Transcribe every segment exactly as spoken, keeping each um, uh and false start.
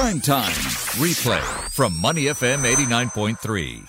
Prime Time. Replay from Money F M eighty-nine point three.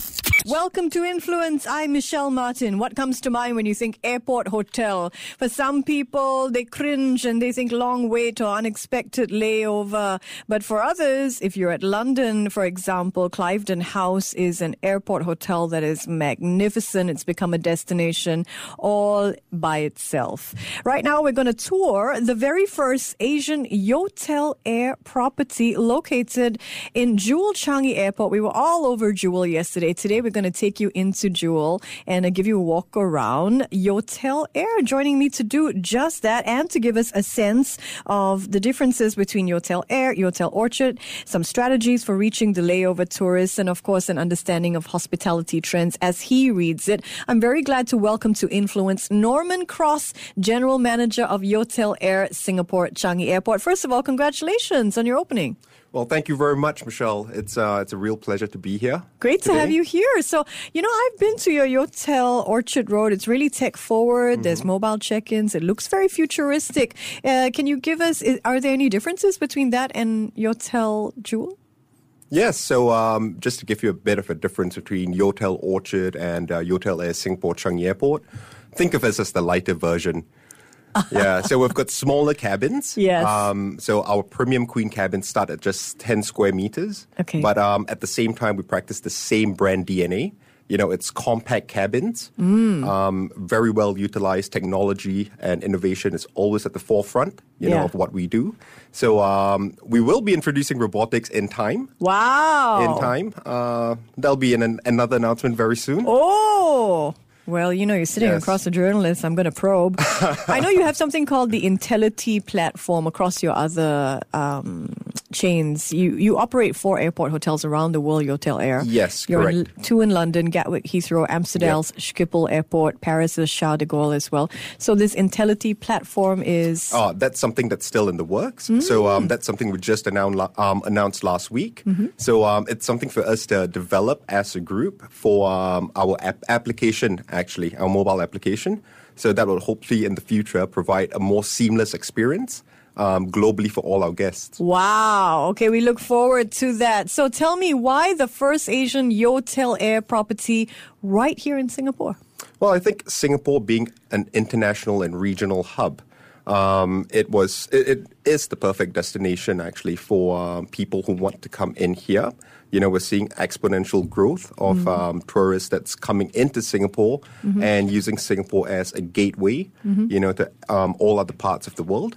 Welcome to Influence. I'm Michelle Martin. What comes to mind when you think airport hotel? For some people, they cringe and they think long wait or unexpected layover. But for others, if you're at London, for example, Cliveden House is an airport hotel that is magnificent. It's become a destination all by itself. Right now, we're going to tour the very first Asian Yotel Air property located in Jewel Changi Airport. We were all over Jewel yesterday. Today, we're going to take you into Jewel and uh, give you a walk around Yotel Air. Joining me to do just that and to give us a sense of the differences between Yotel Air, Yotel Orchard, some strategies for reaching the layover tourists, and of course an understanding of hospitality trends as he reads it. I'm very glad to welcome to Influence Norman Cross, General Manager of Yotel Air Singapore Changi Airport. First of all, congratulations on your opening. Well, thank you very much, Michelle. It's uh, it's a real pleasure to be here. Great today. to have you here. So, you know, I've been to your Yotel Orchard Road. It's really tech forward. Mm-hmm. There's mobile check-ins. It looks very futuristic. Uh, can you give us, is, are there any differences between that and Yotel Jewel? Yes. So um, just to give you a bit of a difference between Yotel Orchard and uh, Yotel Air Singapore Changi Airport, think of us as the lighter version. Yeah, so we've got smaller cabins. Yes. Um, so our premium queen cabins start at just ten square meters. Okay. But um, at the same time, we practice the same brand D N A. You know, it's compact cabins, mm. um, very well utilized technology and innovation is always at the forefront, you yeah. know, of what we do. So um, we will be introducing robotics in time. Wow. In time. Uh, there'll be an, an, another announcement very soon. Oh. Well, you know, you're sitting yes. across the journalist. I'm going to probe. I know you have something called the Intellity platform across your other um, chains. You you operate four airport hotels around the world, Yotel Air. Yes, you're correct. In, two in London, Gatwick, Heathrow, Amsterdam's yep. Schiphol Airport, Paris's Charles de Gaulle as well. So this Intellity platform is... Oh, that's something that's still in the works. Mm. So um, that's something we just announced, um, announced last week. Mm-hmm. So um, it's something for us to develop as a group for um, our ap- application actually, our mobile application. So that will hopefully in the future provide a more seamless experience um, globally for all our guests. Wow. Okay, we look forward to that. So tell me, why the first Asian Yotel Air property right here in Singapore? Well, I think Singapore being an international and regional hub, um, it was it, it is the perfect destination actually for um, people who want to come in here. You know, we're seeing exponential growth of mm-hmm. um, tourists that's coming into Singapore mm-hmm. and using Singapore as a gateway, mm-hmm. you know, to um, all other parts of the world.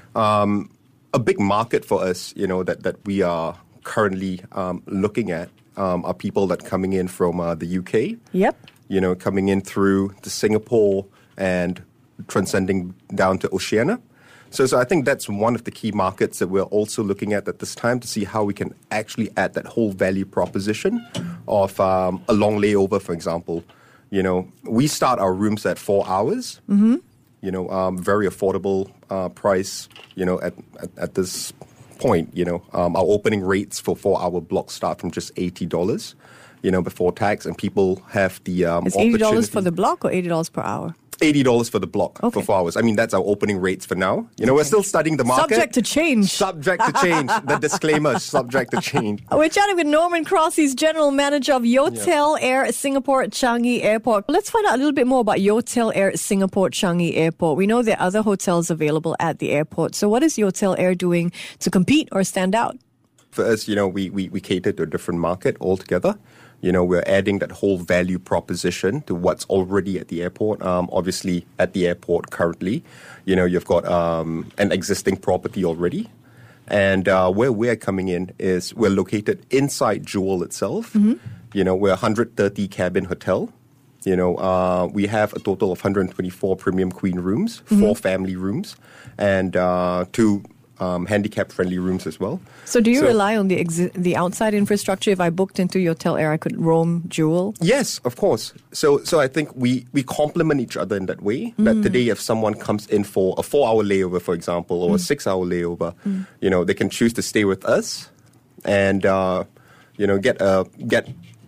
Um, a big market for us, you know, that, that we are currently um, looking at um, are people that are coming in from uh, the U K. Yep. You know, coming in through the Singapore and transcending down to Oceania. So, so I think that's one of the key markets that we're also looking at at this time to see how we can actually add that whole value proposition of um, a long layover, for example. You know, we start our rooms at four hours. Mm-hmm. You know, um, very affordable uh, price. You know, at, at at this point, you know, um, our opening rates for four-hour blocks start from just eighty dollars. You know, before tax, and people have the um, It's eighty dollars for the block or eighty dollars per hour? eighty dollars for the block okay. for four hours. I mean, that's our opening rates for now. You know, okay. we're still studying the market. Subject to change. Subject to change. The disclaimer, subject to change. We're chatting with Norman Cross. He's General Manager of Yotel yeah. Air Singapore Changi Airport. Let's find out a little bit more about Yotel Air Singapore Changi Airport. We know there are other hotels available at the airport. So what is Yotel Air doing to compete or stand out? For us, you know, we, we, we cater to a different market altogether. You know, we're adding that whole value proposition to what's already at the airport. Um, obviously, at the airport currently, you know, you've got um, an existing property already. And uh, where we're coming in is we're located inside Jewel itself. Mm-hmm. You know, we're a one hundred thirty cabin hotel. You know, uh, we have a total of one hundred twenty-four premium queen rooms, mm-hmm. four family rooms, and uh, two Um, handicap-friendly rooms as well. So do you so, rely on the exi- the outside infrastructure? If I booked into Yotel Air, I could roam Jewel? Yes, of course. So so I think we, we complement each other in that way. Mm. That today if someone comes in for a four-hour layover, for example, or mm. a six-hour layover, mm. you know, they can choose to stay with us and, uh, you know, get a, get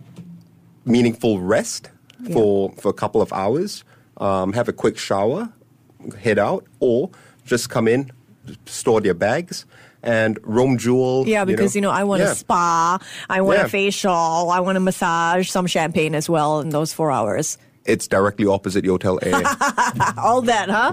meaningful rest yeah. for, for a couple of hours, um, have a quick shower, head out, or just come in, store their bags, and Rome Jewel. Yeah, because, you know, you know I want yeah. a spa, I want Yeah. a facial, I want a massage, some champagne as well in those four hours. It's directly opposite Yotel Air. All that, huh?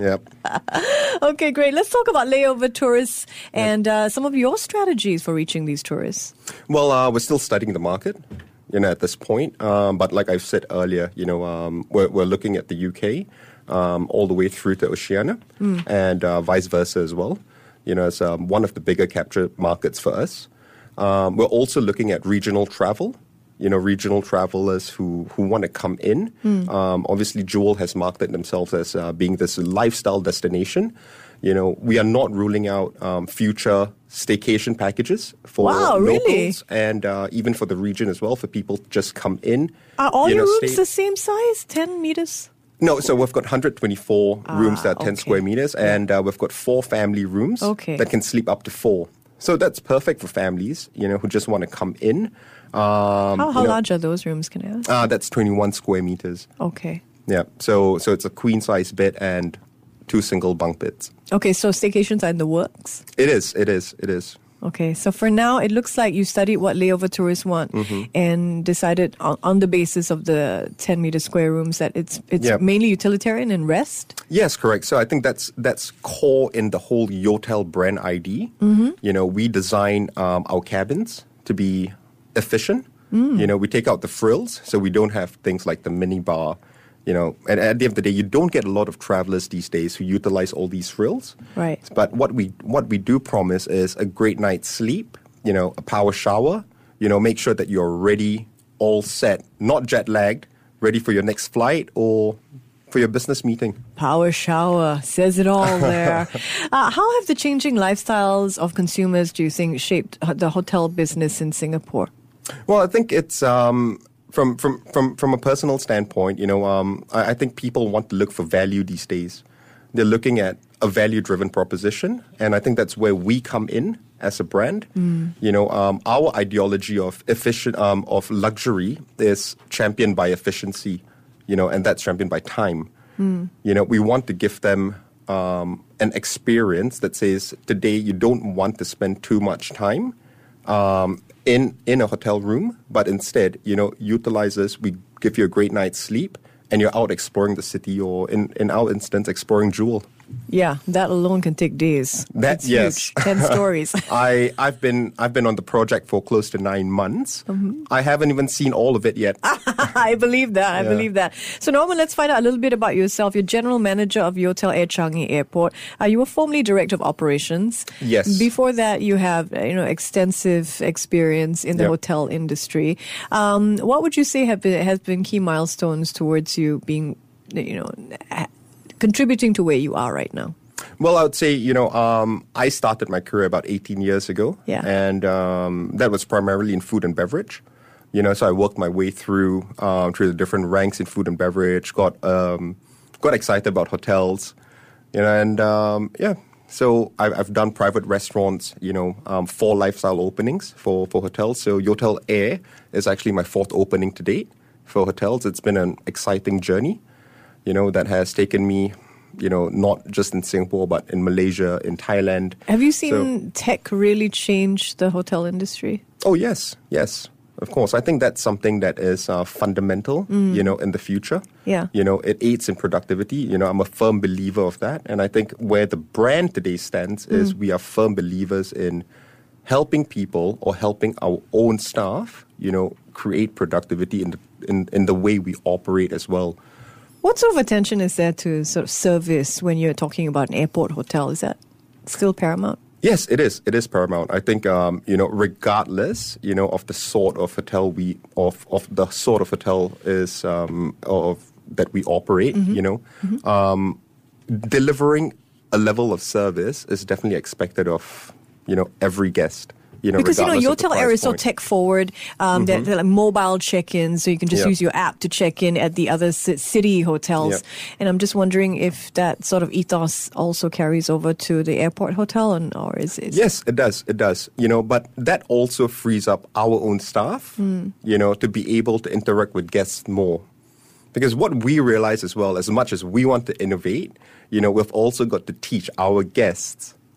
Yep. Okay, great. Let's talk about layover tourists and uh, some of your strategies for reaching these tourists. Well, uh, we're still studying the market, you know, at this point. Um, but like I've said earlier, you know, um, we're, we're looking at the U K um, all the way through to Oceania mm. and uh, vice versa as well. You know, it's um, one of the bigger capture markets for us. Um, we're also looking at regional travel. You know, regional travelers who, who want to come in. Mm. Um, obviously, Jewel has marketed themselves as uh, being this lifestyle destination. You know, we are not ruling out um, future staycation packages for wow, locals really? and uh, even for the region as well, for people to just come in. Are all you your know, rooms stay- the same size, ten meters? No, so we've got one hundred twenty-four Ah, rooms that are ten okay. square meters, and uh, we've got four family rooms Okay. that can sleep up to four. So that's perfect for families, you know, who just want to come in. Um, How, how you know, large are those rooms, can I ask? Uh, that's twenty-one square meters. Okay. Yeah, so so it's a queen size bed and two single bunk beds. Okay, so staycations are in the works? It is, it is, it is. Okay, so for now, it looks like you studied what layover tourists want Mm-hmm. and decided on, on the basis of the ten meter square rooms that it's it's Yeah. mainly utilitarian and rest. Yes, correct. So I think that's that's core in the whole Yotel brand I D. Mm-hmm. You know, we design um, our cabins to be efficient. Mm. You know, we take out the frills, so we don't have things like the mini bar. You know, and at the end of the day, you don't get a lot of travelers these days who utilize all these frills. Right. But what we what we do promise is a great night's sleep. You know, a power shower. You know, make sure that you're ready, all set, not jet lagged, ready for your next flight or for your business meeting. Power shower says it all there. uh, how have the changing lifestyles of consumers, do you think, shaped the hotel business in Singapore? Well, I think it's um, from, from, from, from a personal standpoint, you know, um, I, I think people want to look for value these days. They're looking at a value-driven proposition, and I think that's where we come in as a brand. Mm. You know, um, our ideology of efficient, um, of luxury is championed by efficiency, you know, and that's championed by time. Mm. You know, we want to give them um, an experience that says today you don't want to spend too much time um, in in a hotel room, but instead, you know, utilize this. We give you a great night's sleep, and you're out exploring the city, or in, in our instance, exploring Jewel. Yeah, that alone can take days. That It's yes, huge. Ten stories. I I've been I've been on the project for close to nine months. Mm-hmm. I haven't even seen all of it yet. I believe that. I Yeah. believe that. So Norman, let's find out a little bit about yourself. You're general manager of Yotel Air Changi Airport. Uh, you were formerly director of operations. Yes. Before that, you have uh, you know extensive experience in the Yep. hotel industry. Um, what would you say have been has been key milestones towards you being you know contributing to where you are right now? Well, I would say, you know, um, I started my career about eighteen years ago. Yeah. And um, that was primarily in food and beverage. You know, so I worked my way through um, through the different ranks in food and beverage, got um, got excited about hotels, you know, and um, yeah. So I've, I've done private restaurants, you know, um, four lifestyle openings for, for hotels. So Yotel Air is actually my fourth opening to date for hotels. It's been an exciting journey, you know, that has taken me, you know, not just in Singapore, but in Malaysia, in Thailand. Have you seen So- tech really change the hotel industry? Oh, yes, yes, of course. I think that's something that is uh, fundamental, Mm. you know, in the future. Yeah. You know, it aids in productivity. You know, I'm a firm believer of that. And I think where the brand today stands is Mm. we are firm believers in helping people or helping our own staff, you know, create productivity in the, in, in the way we operate as well. What sort of attention is there to sort of service when you're talking about an airport hotel? Is that still paramount? Yes, it is. It is paramount. I think um, you know, regardless, you know, of the sort of hotel we of of the sort of hotel is um, of that we operate. Mm-hmm. You know, mm-hmm. um, delivering a level of service is definitely expected of you know every guest. You know, Because, you know, regardless of the Yotel Air price is so point. tech forward. Um, they're, they're like mobile check-ins, so you can just Yeah. use your app to check in at the other ci- city hotels. Yep. And I'm just wondering if that sort of ethos also carries over to the airport hotel, and, or is it? Yes, it does. It does. You know, but that also frees up our own staff, Mm. you know, to be able to interact with guests more. Because what we realize as well, as much as we want to innovate, you know, we've also got to teach our guests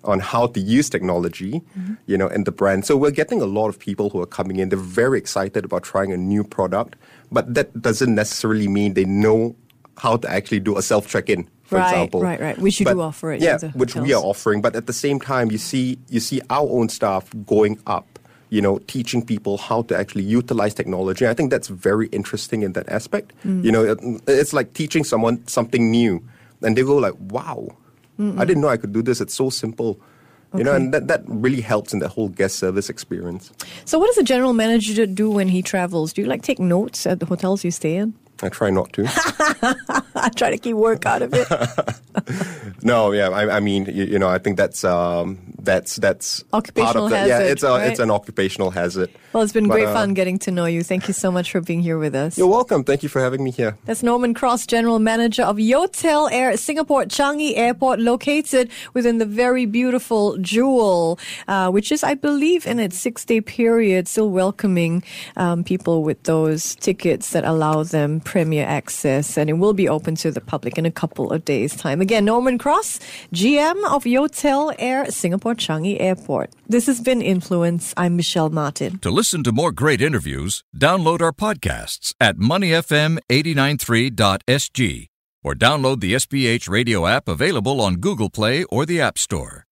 on how to use technology, mm-hmm. you know, in the brand. So we're getting a lot of people who are coming in. They're very excited about trying a new product, but that doesn't necessarily mean they know how to actually do a self-check-in, for right, example. Right, right, right. Which you but, do offer it. Yeah, which we are offering. But at the same time, you see, you see our own staff going up, you know, teaching people how to actually utilize technology. I think that's very interesting in that aspect. Mm. You know, it, it's like teaching someone something new, and they go like, wow, Mm-mm. I didn't know I could do this. It's so simple. Okay. You know, and that, that really helps in the whole guest service experience. So what does a general manager do when he travels? Do you like take notes at the hotels you stay in? I try not to. I try to keep work out of it. No, yeah, I, I mean, you, you know, I think that's um, that's that's occupational part of the, hazard. Yeah, it's a right? it's an occupational hazard. Well, it's been but, great uh, fun getting to know you. Thank you so much for being here with us. You're welcome. Thank you for having me here. That's Norman Cross, General Manager of Yotel Air Singapore Changi Airport, located within the very beautiful Jewel, uh, which is, I believe, in its six-day period, still welcoming um, people with those tickets that allow them premier access, and it will be open to the public in a couple of days' time. Again, Norman Cross, G M of Yotel Air Singapore Changi Airport. This has been Influence. I'm Michelle Martin. To listen to more great interviews, download our podcasts at money f m eight nine three dot s g or download the S P H radio app available on Google Play or the App Store.